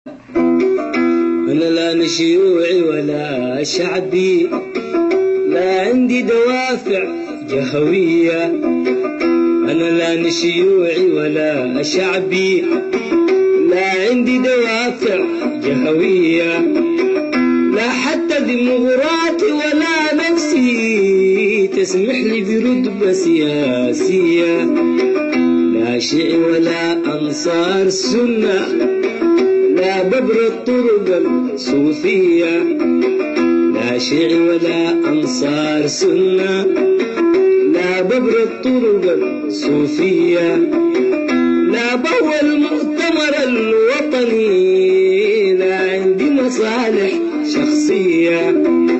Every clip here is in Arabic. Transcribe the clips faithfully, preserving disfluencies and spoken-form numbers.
أنا لا شيوعي ولا شعبي، لا عندي دوافع جهوية. أنا لا شيوعي ولا شعبي، لا عندي دوافع جهوية، لا حتى ديمقراطي ولا نفسي تسمح لي برتبة سياسية، لا شيعي ولا أنصار سنة، لا ببر الطرق الصوفية، لا شيعي ولا أنصار سنة، لا ببر الطرق الصوفية، لا بهوى المؤتمر الوطني، لا عندي مصالح شخصية.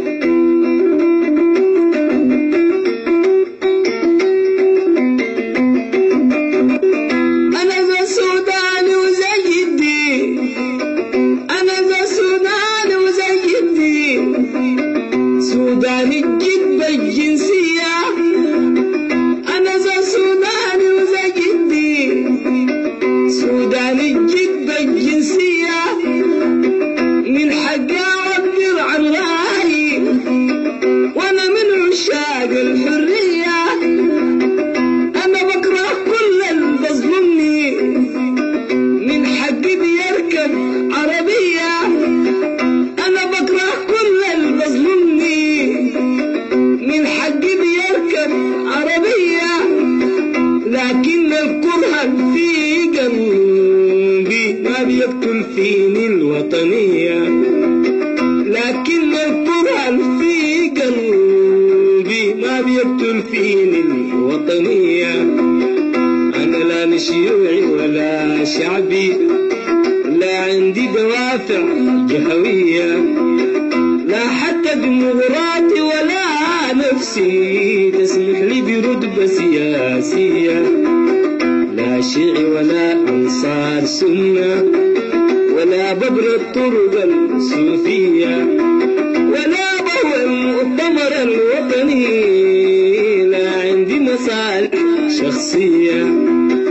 أنا ذا سوداني وزي الدين، أنا ذا سوداني وزي الدين، سوداني الجد بالجنسية. أنا ذا سوداني وزي الدين، سوداني الجد بالجنسية، من حقي أعبر عن رأيي وأنا من عشاق الحرية. أنا بكره كل اللي بظلمني، من حقي بيركب عربية. أنا بكره كل اللي بظلمني، من حقي بيركب عربية، لكن الكره في قلبي ما بيقتل فيني الوطنية، لكن الكره في قلبي ما بيقتل فيني الوطنية. أنا لا شيوعي ولا شعبي، لا عندي دوافع جهوية، لا حتى ديمقراطي ولا نفسي تسمح لي برتبة سياسية، لا شيعي ولا أنصار سنة، ولا ببر الطرق الصوفية، ولا بهوى المؤتمر الوطني، لا عندي مصالح شخصية.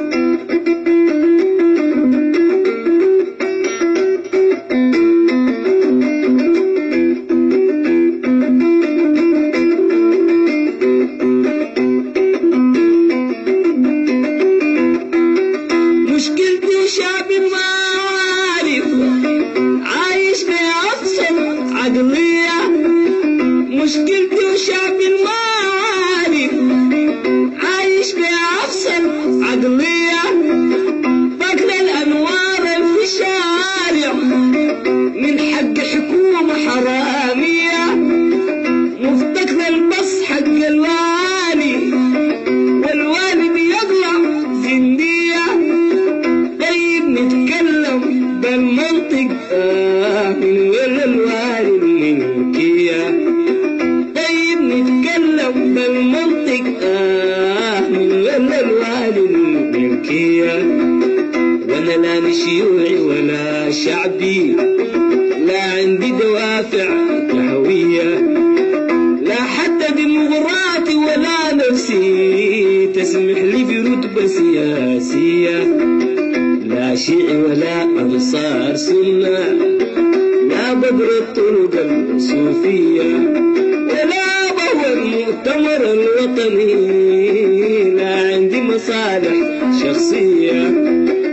مشكلتي شعب ما عارف عايش بأبسط عقلية، مشكلتي وشعب ما عارف عايش بأبسط عقلية، فاكر الأنوار في الشارع من حق حكومة حرامية، مفتكر البص حق الوالي والوالي بيطلع زندية. طيب نتكلم بالمنطق، آه من وين الوالي الملكية؟ طيب نتكلم بالمنطق، آه من وين الوالي الملكية؟ وانا لا شيوعي ولا شعبي، لا عندي دوافع جهوية، لا حتى ديمقراطي ولا نفسي تسمح لي برتبة سياسية، لا شيعي ولا أنصار سنة، لا ببر الطرق الصوفية، ولا بهوى المؤتمر الوطني، لا عندي مصالح شخصية.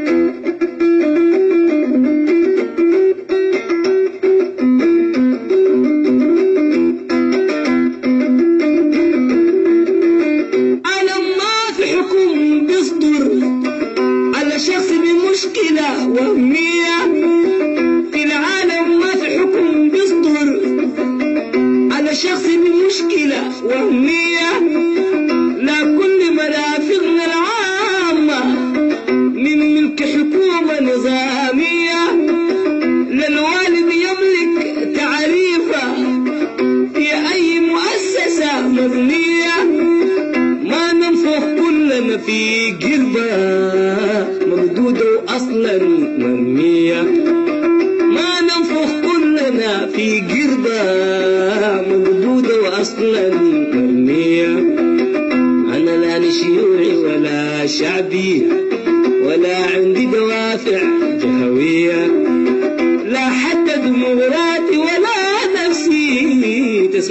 أنا ما في حكم بيصدر على شخص بمشكلة وهمية، في العالم ما في حكم بيصدر على شخص بمشكلة وهمية، لا كل مرافقنا العامة من ملك حكومة نظامية، للوالد يملك تعريفة في أي مؤسسة مبنية، ما ننفخ كلنا في قربة مردودة وأصلا مرمية، ما ننفخ كلنا في قربة مردودة وأصلا مرمية. أنا لا شيوعي ولا شعبي، ولا عندي دوافع جهوية،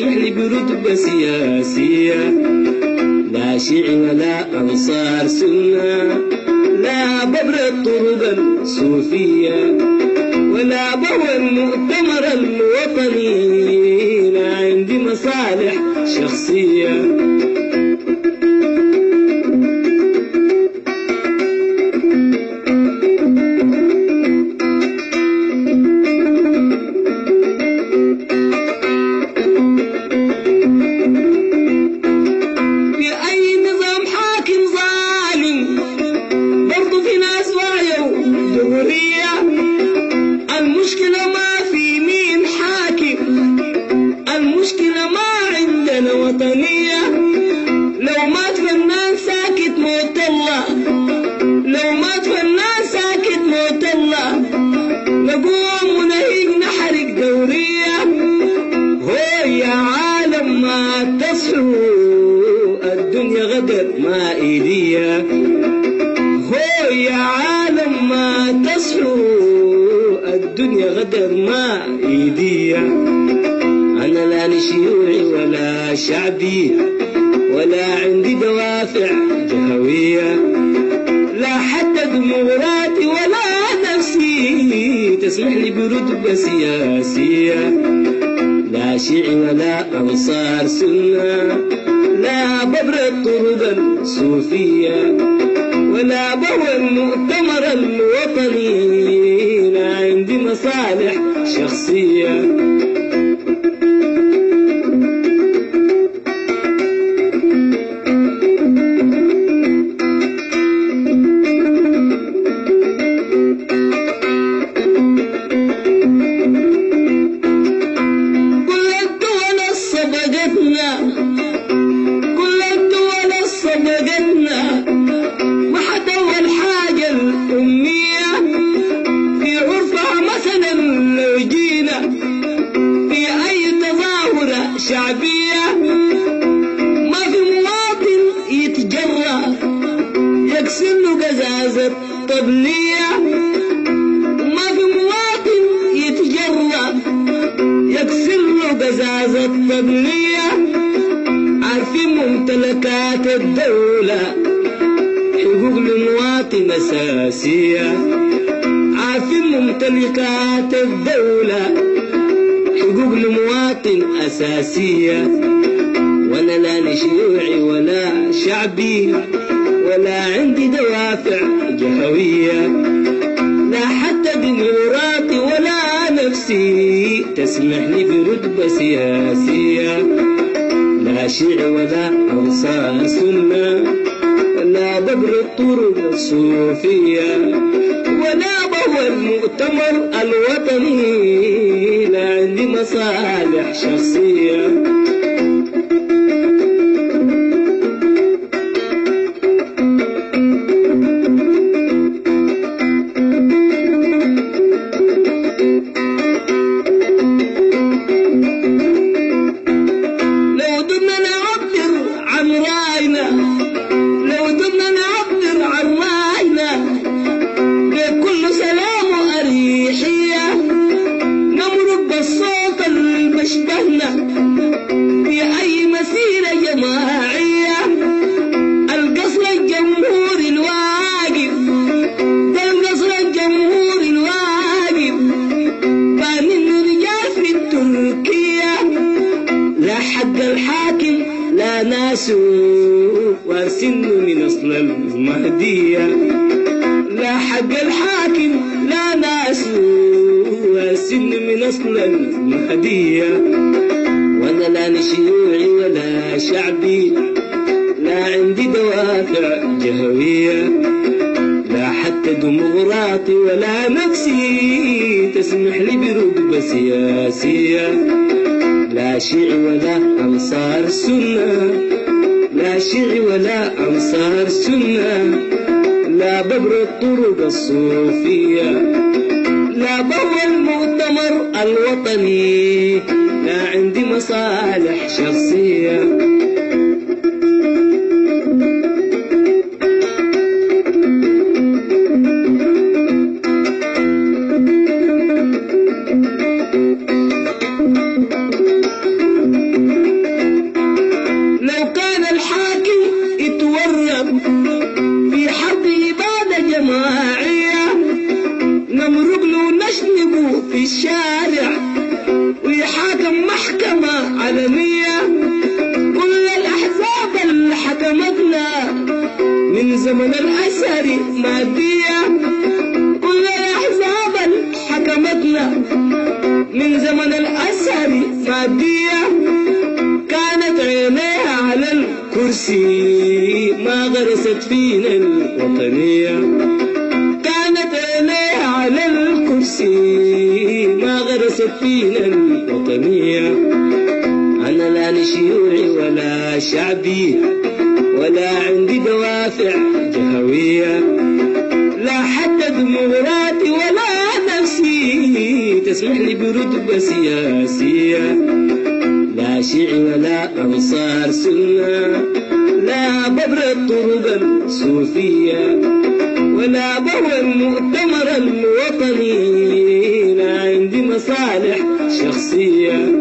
تسمح لي برتبة سياسية، لا شيعي ولا أنصار سنة، لا ببر الطرق الصوفية، ولا بهوى المؤتمر الوطني، لا عندي مصالح شخصية. لو مات فنان ساكت موت الله، لو مات فنان ساكت موت الله، نقوم ونهيج نحرق دورية. هو يا عالم ما تصحوا الدنيا غدر ما إيدية، هو يا عالم ما تصحوا الدنيا غدر ما إيدية. أنا لا شيوعي ولا شعبي، ولا عندي دوافع جهوية، لا حتى ديمقراطي ولا نفسي تسمح لي برتبة سياسية، لا شيعي ولا أنصار سنة، لا ببر الطرق الصوفية، ولا بهوى المؤتمر الوطني، لا عندي مصالح شخصية. كل الدول صدقتنا ما حتوى الحاجة الأمية في عرفها. مثلا لو جينا في أي تظاهرة شعبية ما في مواطن يتجرأ يكسر له قزازة طبلية، ما في مواطن يتجرأ يكسر له قزازة طبلية. عارفين ممتلكات الدولة حقوق للمواطن أساسية، عارفين ممتلكات الدولة حقوق للمواطن أساسية. وأنا لا شيوعي ولا شعبي، ولا عندي دوافع جهوية، لا حتى ديمقراطي ولا نفسي تسمح لي برتبة سياسية، لا شيعي ولا أنصار سنة، لا ببر الطرق الصوفية، ولا بهوى المؤتمر الوطني، لا عندي مصالح شخصية. لو دمنا نعبر عن راينا بكل سلام وأريحية، نمرق بالصوت المشبهنا في أي مسيرة جماعية. القصر الجمهوري الواقف ده القصر الجمهوري الواقف بان الرجال في التركية، لا حق الحاكم لا ناس وارسن من أصل المهدية، لا حق الحاكم لا ناس وارسن من أصل المهدية. وأنا لا شيوعي ولا شعبي، لا عندي دوافع جهوية، لا حتى ديمقراطي ولا نفسي تسمح لي برتبة سياسية، لا شيعي ولا أنصار سنة، لا شيعي ولا أنصار سنة، لا ببر الطرق الصوفية، لا بهوى المؤتمر الوطني، لا عندي مصالح شخصية. في الشارع ويحاكم محكمة علنية. كل الأحزاب اللي حكمتنا من زمن الأسر مادية. كل الأحزاب اللي حكمتنا من زمن الأسر مادية. كانت عينيها على الكرسي ما غرست فينا الوطنية. كانت عينيها على الكرسي ما غرست فينا الوطنية. أنا لا شيوعي ولا شعبي ولا عندي دوافع جهوية، لا حتى ديمقراطي ولا نفسي تسمح لي برتبة سياسية. لا شيعي ولا أنصار سنة، لا ببر الطرق الصوفية ولا بهوى المؤتمر الوطني. لا عندي مصالح شخصية.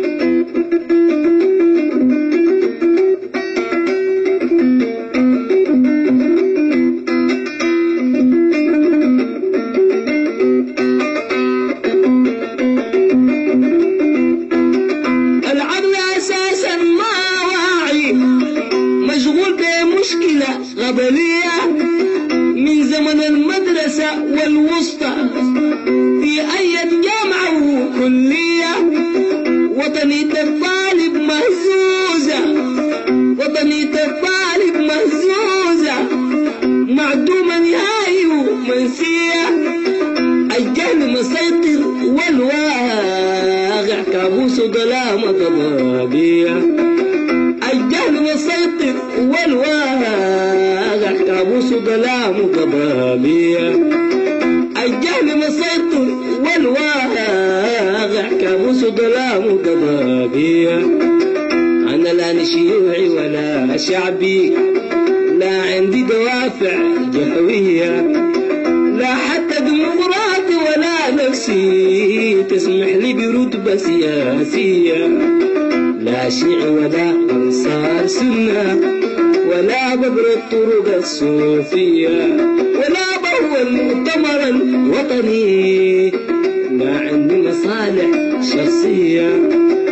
قبلية من زمن المدرسة والوسطى في أي جامعة وكلية. وطنية الطالب مهزوزة، وطنية الطالب مهزوزة معدومة نهائي ومنسية. الجهل مسيطر والواقع كابوس ظلامة ضبابية. الجهل مسيطر والواقع كابوس ظلام ضبابية. الجهل مسيطر والواقع كابوس ظلام ضبابية. أنا لا شيوعي ولا شعبي، لا عندي دوافع جهوية، لا حتى ديمقراطي ولا نفسي تسمح لي برتبة سياسية. لا شيعي ولا أنصار سنة ولا ببر الطرق الصوفية ولا بهوى المؤتمر الوطني. لا عندي مصالح شخصية.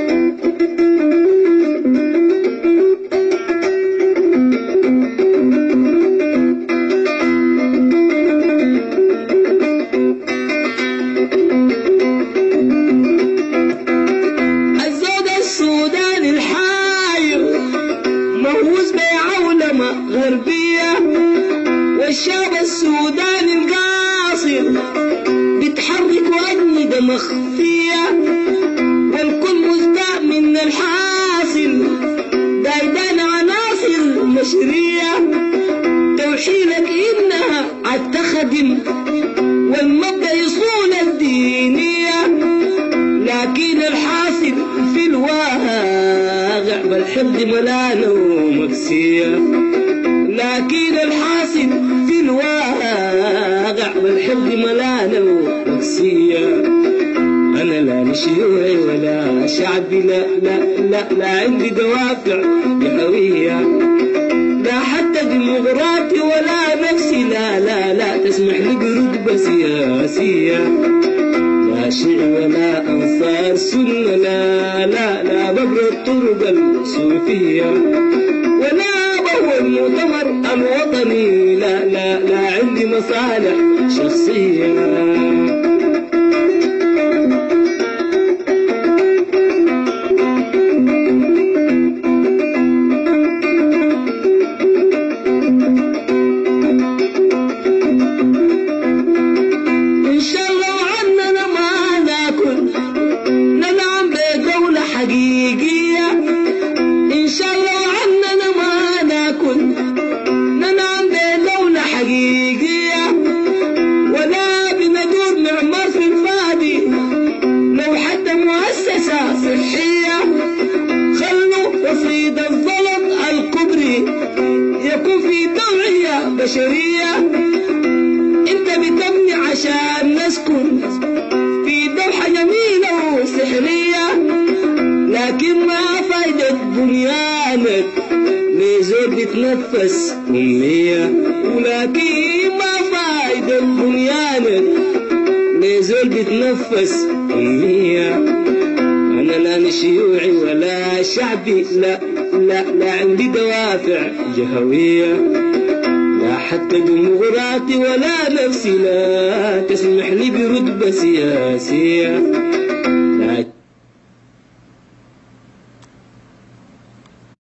الزود السوداني الحاير مهووس بعولمة غربية، والشعب السوداني القاصر بيتحرك وأجندة مخفية، والكل مستاء من الحاصل دايدان عناصر مشرية توحيلك إنها عالتخدم والمبدأ يصون الدينية. لكن الحاصل في الواقع بالحقد ملانة ومكسية. لكن الحاصل في الواقع بالحقد ملانة ومكسية. أنا لا شيوعي ولا شعبي، لا لا لا لا عندي دوافع جهوية، لا حتى ديمقراطي ولا نفسي، لا لا لا تسمح لي برتبة سياسية. لا شيعي ولا أنصار سنة، لا لا لا ببر الطرق الصوفية ولا بهوى المؤتمر الوطني. لا لا لا عندي مصالح شخصية. صحية خلوا تصيد الزلط الكبري يكون في توعية بشرية. انت بتبني عشان نسكن في دوحة جميلة وسحرية، لكن ما فايدة بنيانك لزور بتنفس أمية. ولكن ما فايدة بنيانك زول بتنفس أمية. أنا لا شيوعي ولا شعبي، لا لا لا عندي دوافع جهوية، لا حتى ديمقراطي ولا نفسي لا تسمح لي برتبة سياسية.